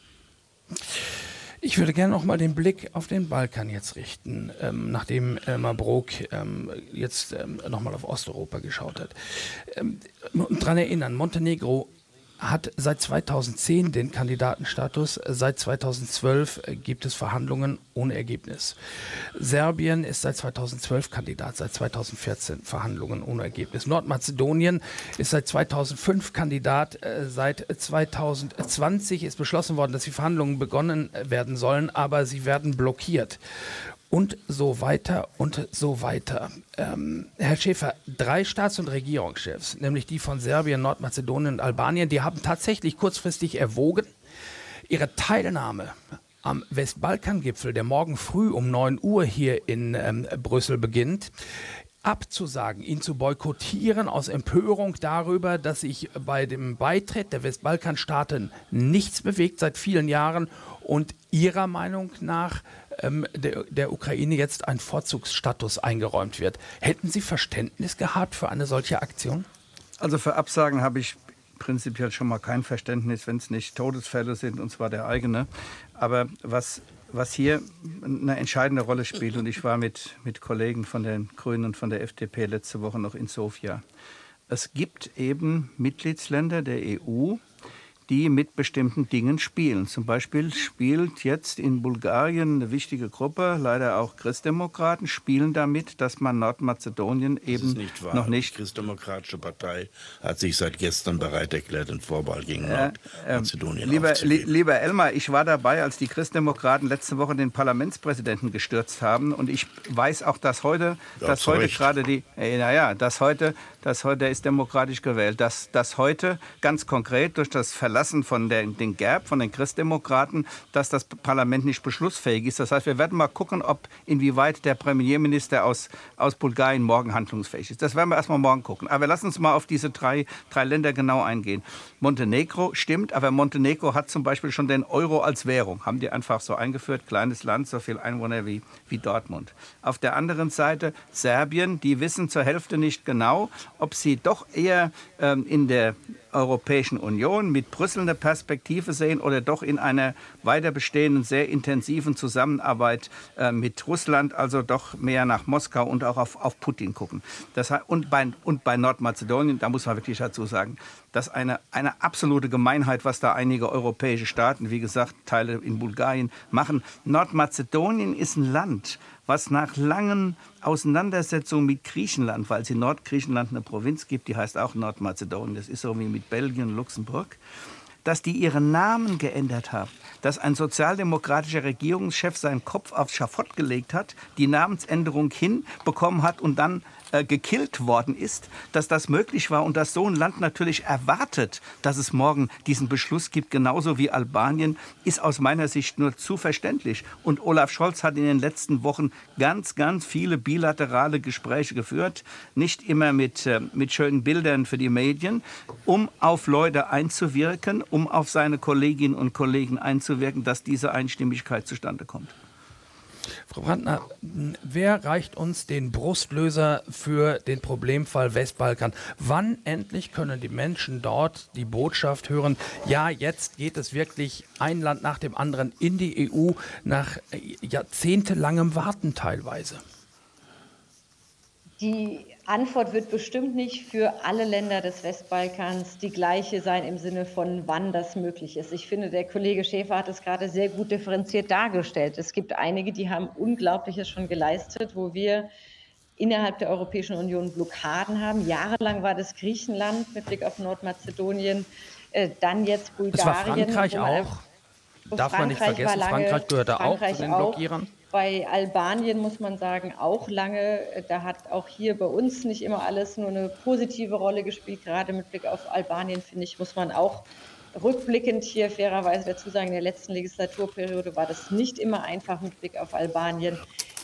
Ich würde gerne noch mal den Blick auf den Balkan jetzt richten, nachdem Elmar Brok jetzt noch mal auf Osteuropa geschaut hat. Daran erinnern, Montenegro hat seit 2010 den Kandidatenstatus. Seit 2012 gibt es Verhandlungen ohne Ergebnis. Serbien ist seit 2012 Kandidat, seit 2014 Verhandlungen ohne Ergebnis. Nordmazedonien ist seit 2005 Kandidat. Seit 2020 ist beschlossen worden, dass die Verhandlungen begonnen werden sollen, aber sie werden blockiert. Und so weiter und so weiter. Herr Schäfer, 3 Staats- und Regierungschefs, nämlich die von Serbien, Nordmazedonien und Albanien, die haben tatsächlich kurzfristig erwogen, ihre Teilnahme am Westbalkan-Gipfel, der morgen früh um 9 Uhr hier in Brüssel beginnt, abzusagen, ihn zu boykottieren aus Empörung darüber, dass sich bei dem Beitritt der Westbalkanstaaten nichts bewegt seit vielen Jahren und ihrer Meinung nach der Ukraine jetzt ein Vorzugsstatus eingeräumt wird. Hätten Sie Verständnis gehabt für eine solche Aktion? Also für Absagen habe ich prinzipiell schon mal kein Verständnis, wenn es nicht Todesfälle sind, und zwar der eigene. Aber was hier eine entscheidende Rolle spielt, und ich war mit Kollegen von den Grünen und von der FDP letzte Woche noch in Sofia. Es gibt eben Mitgliedsländer der EU, die mit bestimmten Dingen spielen. Zum Beispiel spielt jetzt in Bulgarien eine wichtige Gruppe, leider auch Christdemokraten, spielen damit, dass man Nordmazedonien eben nicht wahr. noch nicht... Die Christdemokratische Partei hat sich seit gestern bereit erklärt, den Vorbehalt gegen Nordmazedonien aufzugeben. Lieber Elmar, ich war dabei, als die Christdemokraten letzte Woche den Parlamentspräsidenten gestürzt haben. Und ich weiß auch, dass heute gerade die... dass heute ist demokratisch gewählt, dass heute ganz konkret durch das Verlassen von den GERB, von den Christdemokraten, dass das Parlament nicht beschlussfähig ist. Das heißt, wir werden mal gucken, inwieweit der Premierminister aus Bulgarien morgen handlungsfähig ist. Das werden wir erstmal morgen gucken. Aber lass uns mal auf diese drei Länder genau eingehen. Montenegro stimmt, aber Montenegro hat zum Beispiel schon den Euro als Währung. Haben die einfach so eingeführt, kleines Land, so viel Einwohner wie Dortmund. Auf der anderen Seite Serbien, die wissen zur Hälfte nicht genau, ob sie doch eher in der Europäischen Union mit Brüssel eine Perspektive sehen oder doch in einer weiter bestehenden, sehr intensiven Zusammenarbeit mit Russland, also doch mehr nach Moskau und auch auf Putin gucken. Und bei Nordmazedonien, da muss man wirklich dazu sagen, das ist eine absolute Gemeinheit, was da einige europäische Staaten, wie gesagt, Teile in Bulgarien machen. Nordmazedonien ist ein Land, was nach langen Auseinandersetzungen mit Griechenland, weil es in Nordgriechenland eine Provinz gibt, die heißt auch Nordmazedonien, das ist so wie mit Belgien und Luxemburg, dass die ihren Namen geändert haben, dass ein sozialdemokratischer Regierungschef seinen Kopf aufs Schafott gelegt hat, die Namensänderung hinbekommen hat und dann gekillt worden ist, dass das möglich war und dass so ein Land natürlich erwartet, dass es morgen diesen Beschluss gibt, genauso wie Albanien, ist aus meiner Sicht nur zu verständlich. Und Olaf Scholz hat in den letzten Wochen ganz, ganz viele bilaterale Gespräche geführt, nicht immer mit schönen Bildern für die Medien, um auf Leute einzuwirken, um auf seine Kolleginnen und Kollegen einzuwirken, dass diese Einstimmigkeit zustande kommt. Frau Brandner, wer reicht uns den Brustlöser für den Problemfall Westbalkan? Wann endlich können die Menschen dort die Botschaft hören, ja, jetzt geht es wirklich ein Land nach dem anderen in die EU nach jahrzehntelangem Warten teilweise? Die Antwort wird bestimmt nicht für alle Länder des Westbalkans die gleiche sein im Sinne von, wann das möglich ist. Ich finde, der Kollege Schäfer hat es gerade sehr gut differenziert dargestellt. Es gibt einige, die haben Unglaubliches schon geleistet, wo wir innerhalb der Europäischen Union Blockaden haben. Jahrelang war das Griechenland mit Blick auf Nordmazedonien, dann jetzt Bulgarien. Das war Frankreich auch. Darf man nicht vergessen, Frankreich gehörte auch zu den Blockierern. Bei Albanien muss man sagen, auch lange. Da hat auch hier bei uns nicht immer alles nur eine positive Rolle gespielt. Gerade mit Blick auf Albanien, finde ich, muss man auch rückblickend hier fairerweise dazu sagen, in der letzten Legislaturperiode war das nicht immer einfach mit Blick auf Albanien.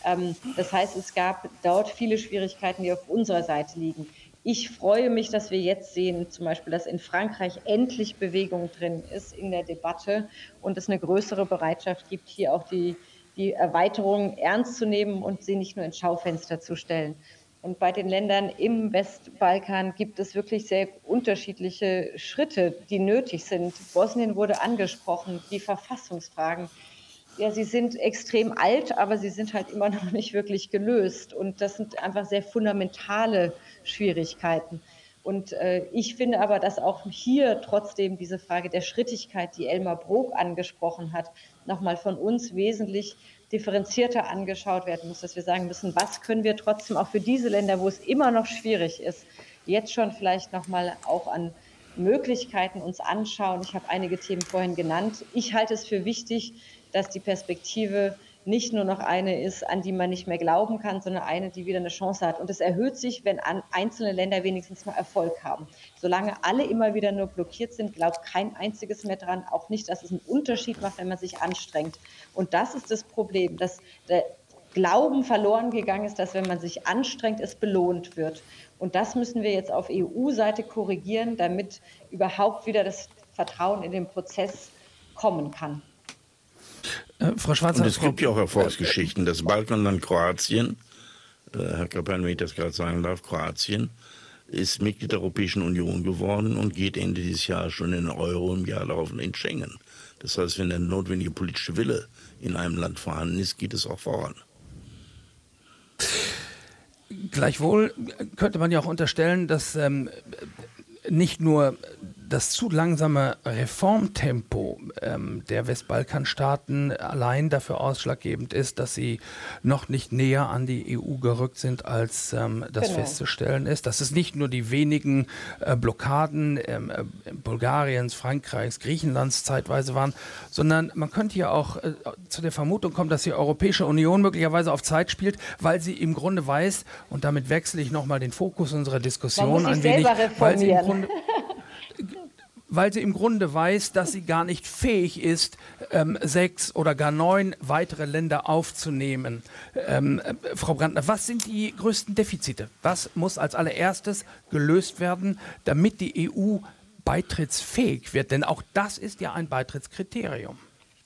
Das heißt, es gab dort viele Schwierigkeiten, die auf unserer Seite liegen. Ich freue mich, dass wir jetzt sehen, zum Beispiel, dass in Frankreich endlich Bewegung drin ist in der Debatte und es eine größere Bereitschaft gibt, hier auch die Erweiterung ernst zu nehmen und sie nicht nur ins Schaufenster zu stellen. Und bei den Ländern im Westbalkan gibt es wirklich sehr unterschiedliche Schritte, die nötig sind. Bosnien wurde angesprochen, die Verfassungsfragen. Ja, sie sind extrem alt, aber sie sind halt immer noch nicht wirklich gelöst. Und das sind einfach sehr fundamentale Schwierigkeiten. Und ich finde aber, dass auch hier trotzdem diese Frage der Schrittigkeit, die Elmar Brok angesprochen hat, nochmal von uns wesentlich differenzierter angeschaut werden muss, dass wir sagen müssen, was können wir trotzdem auch für diese Länder, wo es immer noch schwierig ist, jetzt schon vielleicht nochmal auch an Möglichkeiten uns anschauen. Ich habe einige Themen vorhin genannt. Ich halte es für wichtig, dass die Perspektive nicht nur noch eine ist, an die man nicht mehr glauben kann, sondern eine, die wieder eine Chance hat. Und es erhöht sich, wenn einzelne Länder wenigstens mal Erfolg haben. Solange alle immer wieder nur blockiert sind, glaubt kein einziges mehr dran, auch nicht, dass es einen Unterschied macht, wenn man sich anstrengt. Und das ist das Problem, dass der Glauben verloren gegangen ist, dass wenn man sich anstrengt, es belohnt wird. Und das müssen wir jetzt auf EU-Seite korrigieren, damit überhaupt wieder das Vertrauen in den Prozess kommen kann. Frau Schwarzer, und es gibt ja auch Erfolgsgeschichten. Das Balkanland Kroatien, Herr Kapern, wenn ich das gerade sagen darf, Kroatien ist Mitglied der Europäischen Union geworden und geht Ende dieses Jahres schon in den Euro, im Jahr darauf in Schengen. Das heißt, wenn der notwendige politische Wille in einem Land vorhanden ist, geht es auch voran. Gleichwohl könnte man ja auch unterstellen, dass nicht nur das zu langsame Reformtempo der Westbalkanstaaten allein dafür ausschlaggebend ist, dass sie noch nicht näher an die EU gerückt sind, als das festzustellen ist. Dass es nicht nur die wenigen Blockaden Bulgariens, Frankreichs, Griechenlands zeitweise waren, sondern man könnte ja auch zu der Vermutung kommen, dass die Europäische Union möglicherweise auf Zeit spielt, weil sie im Grunde weiß, und damit wechsle ich nochmal den Fokus unserer Diskussion ein wenig, weil sie im Grunde weiß, dass sie gar nicht fähig ist, 6 oder gar 9 weitere Länder aufzunehmen. Frau Brandner, was sind die größten Defizite? Was muss als allererstes gelöst werden, damit die EU beitrittsfähig wird? Denn auch das ist ja ein Beitrittskriterium.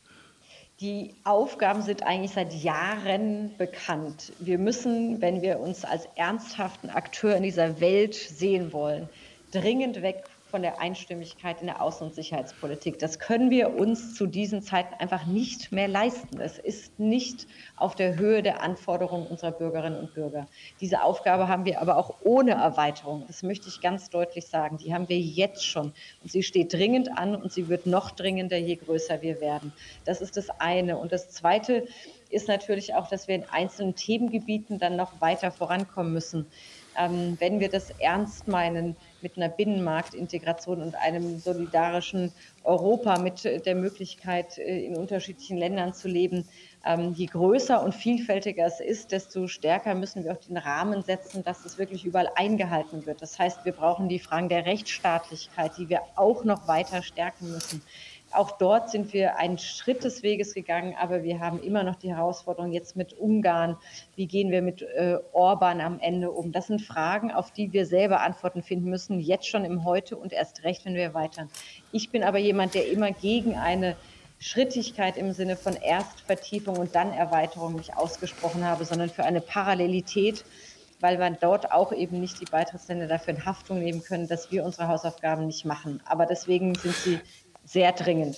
Die Aufgaben sind eigentlich seit Jahren bekannt. Wir müssen, wenn wir uns als ernsthaften Akteur in dieser Welt sehen wollen, dringend weg von der Einstimmigkeit in der Außen- und Sicherheitspolitik. Das können wir uns zu diesen Zeiten einfach nicht mehr leisten. Es ist nicht auf der Höhe der Anforderungen unserer Bürgerinnen und Bürger. Diese Aufgabe haben wir aber auch ohne Erweiterung. Das möchte ich ganz deutlich sagen. Die haben wir jetzt schon. Und sie steht dringend an und sie wird noch dringender, je größer wir werden. Das ist das eine. Und das Zweite ist natürlich auch, dass wir in einzelnen Themengebieten dann noch weiter vorankommen müssen. Wenn wir das ernst meinen mit einer Binnenmarktintegration und einem solidarischen Europa mit der Möglichkeit, in unterschiedlichen Ländern zu leben, je größer und vielfältiger es ist, desto stärker müssen wir auch den Rahmen setzen, dass es wirklich überall eingehalten wird. Das heißt, wir brauchen die Fragen der Rechtsstaatlichkeit, die wir auch noch weiter stärken müssen. Auch dort sind wir einen Schritt des Weges gegangen, aber wir haben immer noch die Herausforderung jetzt mit Ungarn. Wie gehen wir mit Orban am Ende um? Das sind Fragen, auf die wir selber Antworten finden müssen, jetzt schon im Heute und erst recht, wenn wir erweitern. Ich bin aber jemand, der immer gegen eine Schrittigkeit im Sinne von erst Vertiefung und dann Erweiterung mich ausgesprochen habe, sondern für eine Parallelität, weil man dort auch eben nicht die Beitrittsländer dafür in Haftung nehmen können, dass wir unsere Hausaufgaben nicht machen. Aber deswegen sind sie sehr dringend.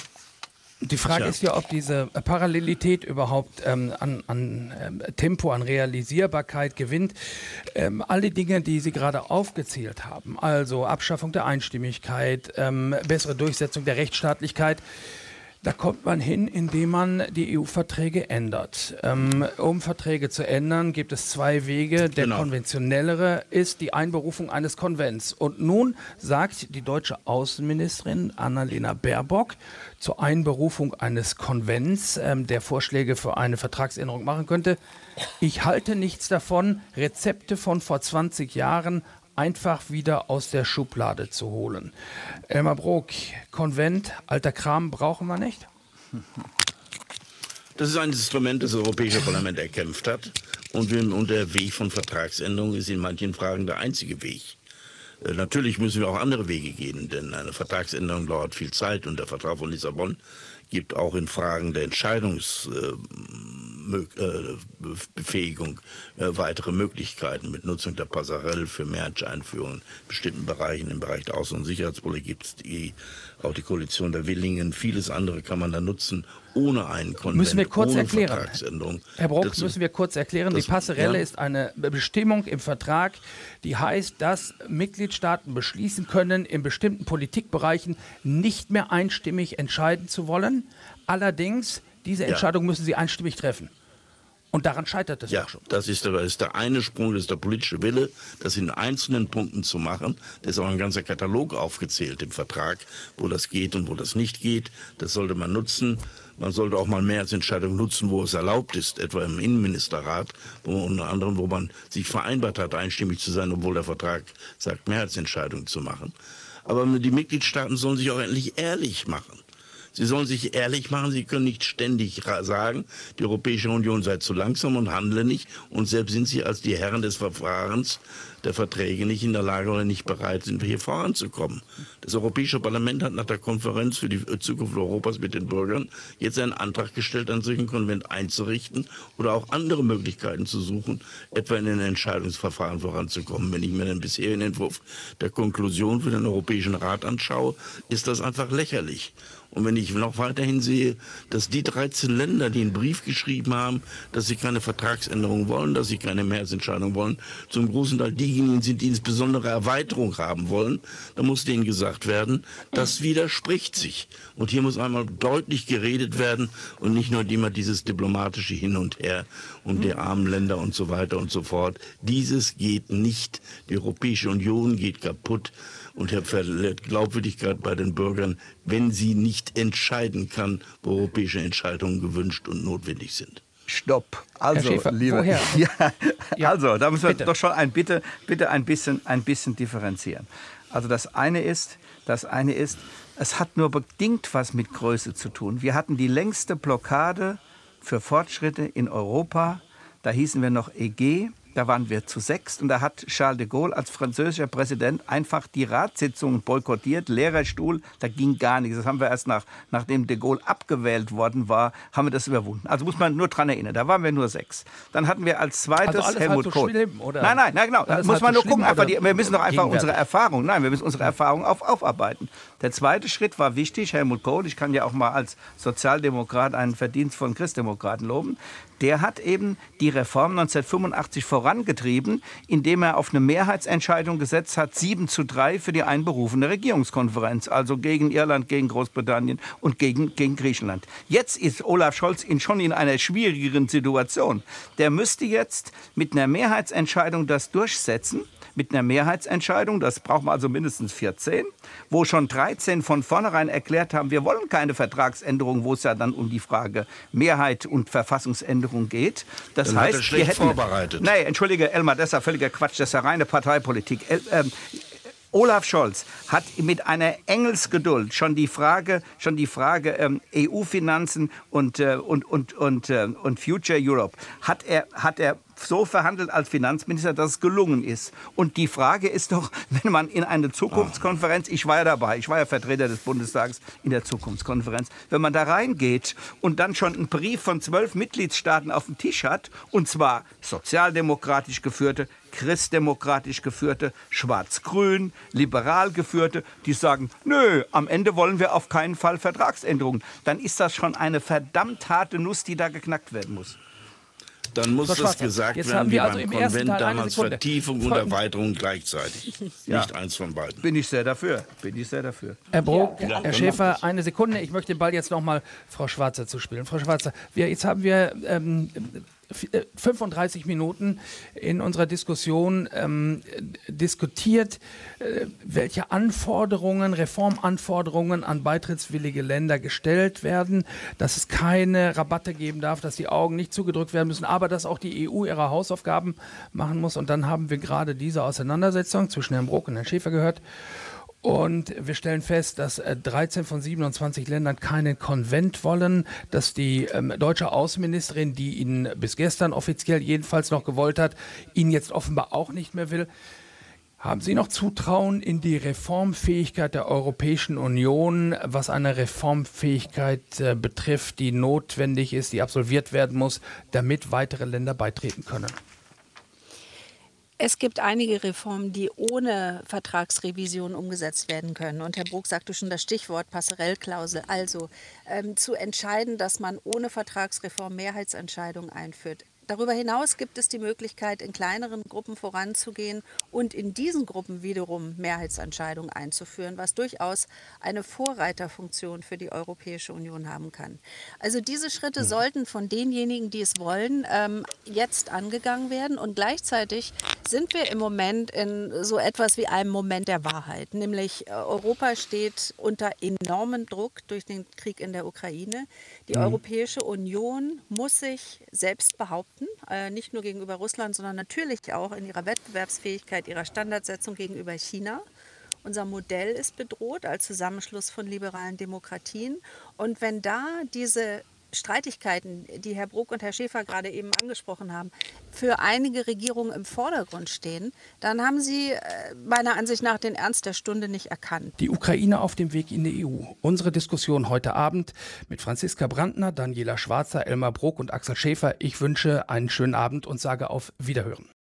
Die Frage ist ja, ob diese Parallelität überhaupt an Tempo, an Realisierbarkeit gewinnt. Alle Dinge, die Sie gerade aufgezählt haben, also Abschaffung der Einstimmigkeit, bessere Durchsetzung der Rechtsstaatlichkeit, da kommt man hin, indem man die EU-Verträge ändert. Um Verträge zu ändern, gibt es 2 Wege. Der konventionellere ist die Einberufung eines Konvents. Und nun sagt die deutsche Außenministerin Annalena Baerbock zur Einberufung eines Konvents, der Vorschläge für eine Vertragsänderung machen könnte: Ich halte nichts davon, Rezepte von vor 20 Jahren einfach wieder aus der Schublade zu holen. Elmar Brok, Konvent, alter Kram brauchen wir nicht? Das ist ein Instrument, das das Europäische Parlament erkämpft hat. Und der Weg von Vertragsänderung ist in manchen Fragen der einzige Weg. Natürlich müssen wir auch andere Wege gehen, denn eine Vertragsänderung dauert viel Zeit und der Vertrag von Lissabon gibt auch in Fragen der Entscheidungsbefähigung weitere Möglichkeiten mit Nutzung der Passerelle für Mehrheitseinführungen in bestimmten Bereichen. Im Bereich der Außen- und Sicherheitspolitik gibt es auch die Koalition der Willingen. Vieles andere kann man da nutzen, ohne einen Konvent, müssen wir kurz ohne erklären. Vertragsänderung. Herr Brok, müssen wir kurz erklären. Die Passerelle ist eine Bestimmung im Vertrag, die heißt, dass Mitgliedstaaten beschließen können, in bestimmten Politikbereichen nicht mehr einstimmig entscheiden zu wollen. Allerdings, diese Entscheidung müssen sie einstimmig treffen. Und daran scheitert es auch schon. Das ist der eine Sprung, das ist der politische Wille, das in einzelnen Punkten zu machen. Da ist auch ein ganzer Katalog aufgezählt im Vertrag, wo das geht und wo das nicht geht. Das sollte man nutzen. Man sollte auch mal Mehrheitsentscheidungen nutzen, wo es erlaubt ist, etwa im Innenministerrat, unter anderem, wo man sich vereinbart hat, einstimmig zu sein, obwohl der Vertrag sagt, Mehrheitsentscheidungen zu machen. Aber die Mitgliedstaaten sollen sich auch endlich ehrlich machen. Sie sollen sich ehrlich machen, sie können nicht ständig sagen, die Europäische Union sei zu langsam und handle nicht. Und selbst sind sie als die Herren des Verfahrens der Verträge nicht in der Lage oder nicht bereit sind, hier voranzukommen. Das Europäische Parlament hat nach der Konferenz für die Zukunft Europas mit den Bürgern jetzt einen Antrag gestellt, einen solchen Konvent einzurichten oder auch andere Möglichkeiten zu suchen, etwa in den Entscheidungsverfahren voranzukommen. Wenn ich mir den bisherigen Entwurf der Konklusion für den Europäischen Rat anschaue, ist das einfach lächerlich. Und wenn ich noch weiterhin sehe, dass die 13 Länder, die einen Brief geschrieben haben, dass sie keine Vertragsänderung wollen, dass sie keine Mehrheitsentscheidung wollen, zum großen Teil diejenigen sind, die insbesondere Erweiterung haben wollen, dann muss denen gesagt werden, das widerspricht sich. Und hier muss einmal deutlich geredet werden und nicht nur immer dieses diplomatische Hin und Her und der armen Länder und so weiter und so fort. Dieses geht nicht. Die Europäische Union geht kaputt und verliert Glaubwürdigkeit bei den Bürgern, wenn sie nicht entscheiden kann, wo europäische Entscheidungen gewünscht und notwendig sind. Stopp. Also, Herr Schäfer, lieber, ja, also, da müssen wir bitte. doch schon ein bisschen differenzieren. Also das eine ist, es hat nur bedingt was mit Größe zu tun. Wir hatten die längste Blockade für Fortschritte in Europa. Da hießen wir noch EG. Da waren wir zu 6 und da hat Charles de Gaulle als französischer Präsident einfach die Ratssitzungen boykottiert, Lehrerstuhl, da ging gar nichts. Das haben wir erst nachdem de Gaulle abgewählt worden war, haben wir das überwunden. Also muss man nur dran erinnern, da waren wir nur 6. Dann hatten wir als zweites also alles Helmut halt so Kohl. schlimm, oder? Nein, genau. Da muss man nur gucken. Wir müssen doch einfach unsere Erfahrung, aufarbeiten. Der zweite Schritt war wichtig. Helmut Kohl, ich kann ja auch mal als Sozialdemokrat einen Verdienst von Christdemokraten loben. Der hat eben die Reform 1985 vorangetrieben, indem er auf eine Mehrheitsentscheidung gesetzt hat, 7:3 für die einberufene Regierungskonferenz, also gegen Irland, gegen Großbritannien und gegen Griechenland. Jetzt ist Olaf Scholz schon in einer schwierigeren Situation. Der müsste jetzt mit einer Mehrheitsentscheidung das durchsetzen. Mit einer Mehrheitsentscheidung, das brauchen wir also mindestens 14, wo schon 13 von vornherein erklärt haben, wir wollen keine Vertragsänderung, wo es ja dann um die Frage Mehrheit und Verfassungsänderung geht. Das dann heißt, hat er schlecht vorbereitet. Nein, entschuldige, Elmar, das ist ja völliger Quatsch, das ist ja reine Parteipolitik. Olaf Scholz hat mit einer Engelsgeduld schon die Frage EU-Finanzen und Future Europe hat er so verhandelt als Finanzminister, dass es gelungen ist. Und die Frage ist doch, wenn man in eine Zukunftskonferenz, ich war ja dabei, ich war ja Vertreter des Bundestags in der Zukunftskonferenz, wenn man da reingeht und dann schon einen Brief von 12 Mitgliedstaaten auf dem Tisch hat, und zwar sozialdemokratisch geführte, christdemokratisch geführte, schwarz-grün, liberal geführte, die sagen, nö, am Ende wollen wir auf keinen Fall Vertragsänderungen. Dann ist das schon eine verdammt harte Nuss, die da geknackt werden muss. Dann muss das gesagt werden, wie beim Konvent damals, Vertiefung und Erweiterung gleichzeitig. Ja. Nicht eins von beiden. Bin ich sehr dafür. Herr Brok, Herr Schäfer, eine Sekunde. Ich möchte den Ball jetzt noch mal Frau Schwarzer zuspielen. Frau Schwarzer, jetzt haben wir 35 Minuten in unserer Diskussion diskutiert, welche Reformanforderungen an beitrittswillige Länder gestellt werden, dass es keine Rabatte geben darf, dass die Augen nicht zugedrückt werden müssen, aber dass auch die EU ihre Hausaufgaben machen muss. Und dann haben wir gerade diese Auseinandersetzung zwischen Herrn Brok und Herrn Schäfer gehört. Und wir stellen fest, dass 13 von 27 Ländern keinen Konvent wollen, dass die deutsche Außenministerin, die ihn bis gestern offiziell jedenfalls noch gewollt hat, ihn jetzt offenbar auch nicht mehr will. Haben Sie noch Zutrauen in die Reformfähigkeit der Europäischen Union, was eine Reformfähigkeit betrifft, die notwendig ist, die absolviert werden muss, damit weitere Länder beitreten können? Es gibt einige Reformen, die ohne Vertragsrevision umgesetzt werden können. Und Herr Brok sagte schon das Stichwort Passerellklausel. Also zu entscheiden, dass man ohne Vertragsreform Mehrheitsentscheidungen einführt. Darüber hinaus gibt es die Möglichkeit, in kleineren Gruppen voranzugehen und in diesen Gruppen wiederum Mehrheitsentscheidungen einzuführen, was durchaus eine Vorreiterfunktion für die Europäische Union haben kann. Also diese Schritte sollten von denjenigen, die es wollen, jetzt angegangen werden. Und gleichzeitig sind wir im Moment in so etwas wie einem Moment der Wahrheit. Nämlich Europa steht unter enormem Druck durch den Krieg in der Ukraine. Die Europäische Union muss sich selbst behaupten. Nicht nur gegenüber Russland, sondern natürlich auch in ihrer Wettbewerbsfähigkeit, ihrer Standardsetzung gegenüber China. Unser Modell ist bedroht als Zusammenschluss von liberalen Demokratien. Und wenn da diese Streitigkeiten, die Herr Brok und Herr Schäfer gerade eben angesprochen haben, für einige Regierungen im Vordergrund stehen, dann haben sie meiner Ansicht nach den Ernst der Stunde nicht erkannt. Die Ukraine auf dem Weg in die EU. Unsere Diskussion heute Abend mit Franziska Brandner, Daniela Schwarzer, Elmar Brok und Axel Schäfer. Ich wünsche einen schönen Abend und sage auf Wiederhören.